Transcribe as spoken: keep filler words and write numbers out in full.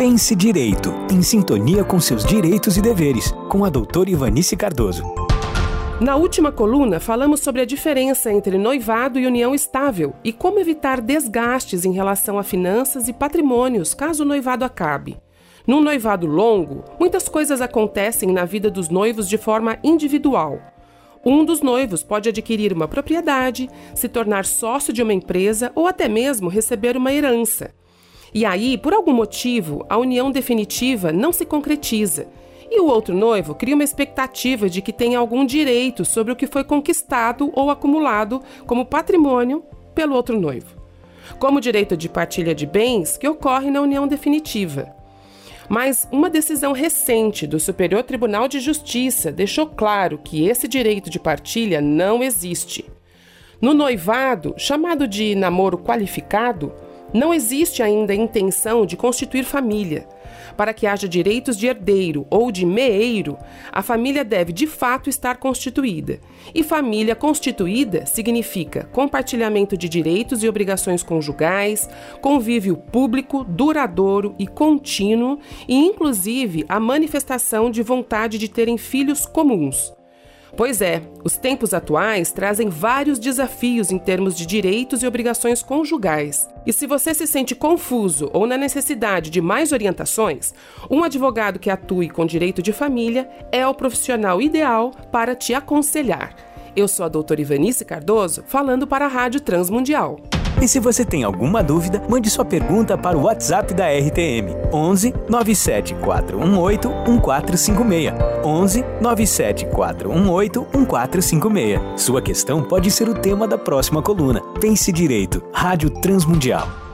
Pense Direito, em sintonia com seus direitos e deveres, com a doutora Ivanice Cardoso. Na última coluna, falamos sobre a diferença entre noivado e união estável e como evitar desgastes em relação a finanças e patrimônios caso o noivado acabe. Num noivado longo, muitas coisas acontecem na vida dos noivos de forma individual. Um dos noivos pode adquirir uma propriedade, se tornar sócio de uma empresa ou até mesmo receber uma herança. E aí, por algum motivo, a união definitiva não se concretiza. E o outro noivo cria uma expectativa de que tenha algum direito sobre o que foi conquistado ou acumulado como patrimônio pelo outro noivo, como o direito de partilha de bens que ocorre na união definitiva. Mas uma decisão recente do Superior Tribunal de Justiça deixou claro que esse direito de partilha não existe. No noivado, chamado de namoro qualificado, não existe ainda a intenção de constituir família. Para que haja direitos de herdeiro ou de meeiro, a família deve de fato estar constituída. E família constituída significa compartilhamento de direitos e obrigações conjugais, convívio público, duradouro e contínuo e, inclusive, a manifestação de vontade de terem filhos comuns. Pois é, os tempos atuais trazem vários desafios em termos de direitos e obrigações conjugais. E se você se sente confuso ou na necessidade de mais orientações, um advogado que atue com direito de família é o profissional ideal para te aconselhar. Eu sou a doutora Ivanice Cardoso, falando para a Rádio Transmundial. E se você tem alguma dúvida, mande sua pergunta para o WhatsApp da R T M, onze nove sete quatro um oito um quatro cinco seis, onze nove sete quatro um oito um quatro cinco seis. Sua questão pode ser o tema da próxima coluna. Pense Direito, Rádio Transmundial.